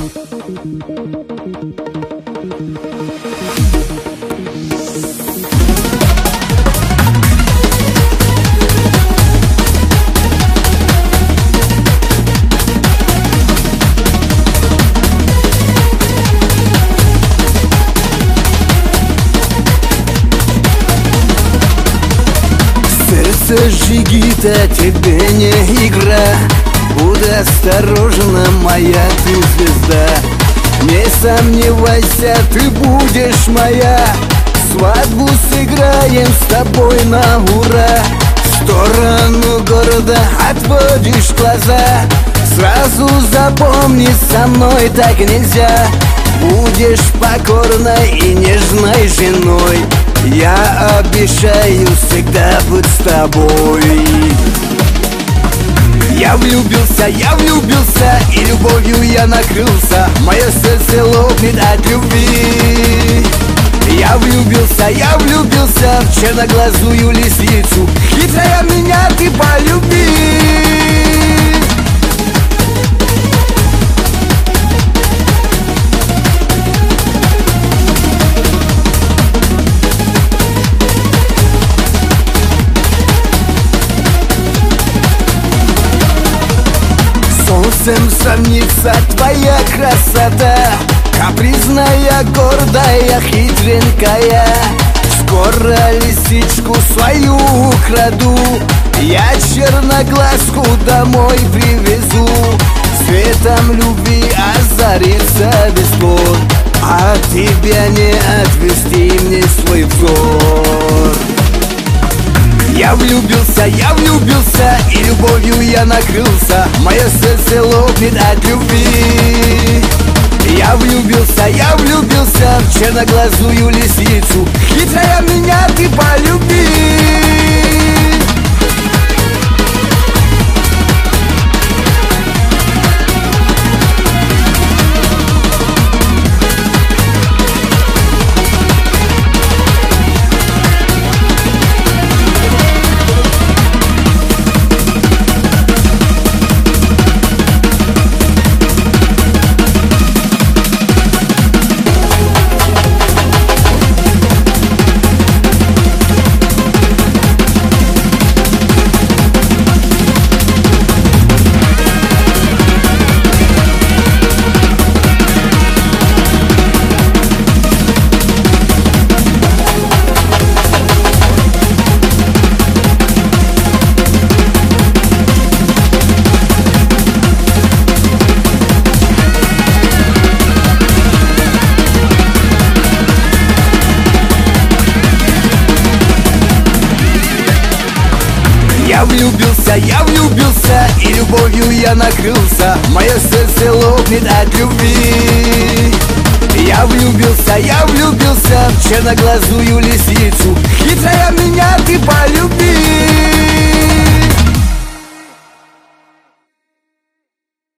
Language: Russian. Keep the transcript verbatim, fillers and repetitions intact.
Сердце жигит, а тебе не игра. Будь осторожна, моя ты звезда. Не сомневайся, ты будешь моя. Свадьбу сыграем с тобой на ура. В сторону города отводишь глаза. Сразу запомни, со мной так нельзя. Будешь покорной и нежной женой. Я обещаю всегда быть с тобой. Я влюбился, я влюбился, и любовью я накрылся. Мое сердце лопнет от любви. Я влюбился, я влюбился в черноглазую лисицу. Хитрая меня ты полюби. Солнцем сравнится твоя красота. Капризная, гордая, хитренькая. Скоро лисичку свою украду. Я черноглазку домой привезу. Светом любви озарится весь двор. А тебя не отвести мне свой взор. Я влюбился, я влюбился, и любовью я накрылся. Мое сердце лопнет от любви. Я влюбился, я влюбился в черноглазую лисицу. Хитрая меня ты полюби. Я влюбился, я влюбился, и любовью я накрылся. Мое сердце лопнет от любви. Я влюбился, я влюбился в черноглазую лисицу.